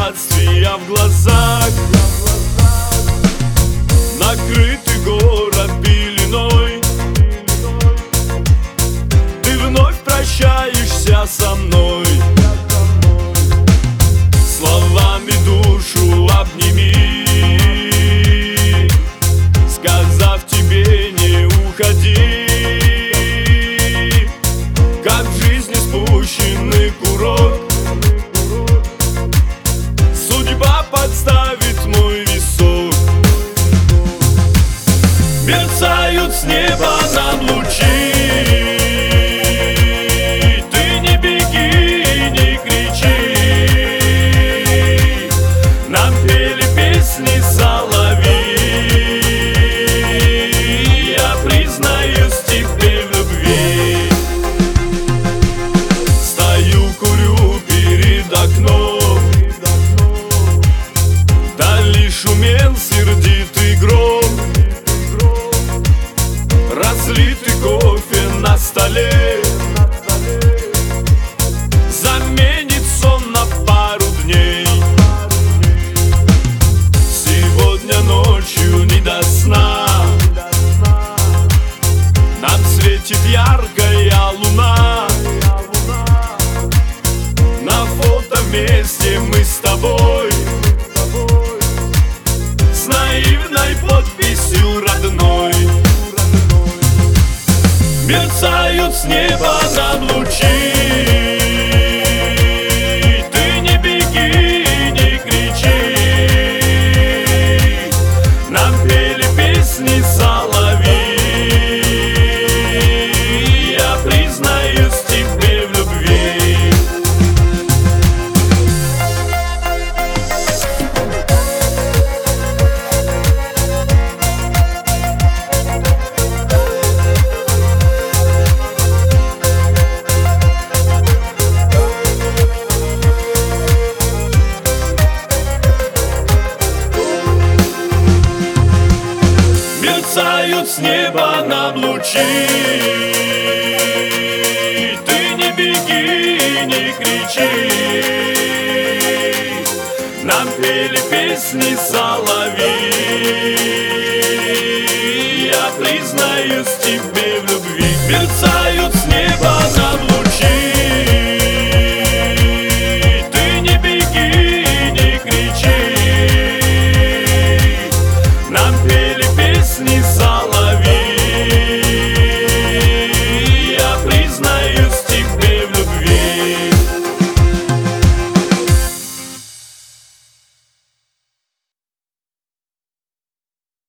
препятствия в глазах. Накрытый город пеленой, ты вновь прощаешься со мной. Словами душу обними, сказав тебе не уходи. Как в жизни спущенный курок, судьба подставит мой висок. Мерцают с неба нам лучи, ты не беги, не кричи. Нам пели песни соловьи, я признаюсь тебе в любви. Стою, курю перед окном, вдали шумел сердитый гром. Разлитый кофе на столе заменит сон на пару дней. Сегодня ночью не до сна, нам светит яркая луна. На фото вместе мы с тобой, с наивной подписью родной. Мерцают с неба нам лучи, ты не беги, не кричи. Нам пели песни соловьи, я признаюсь тебе в любви. Мерцают с неба нам лучи, ты не беги, не кричи. Нам пели песни соловьи, я признаюсь тебе в любви. Мерцают с неба нам лучи.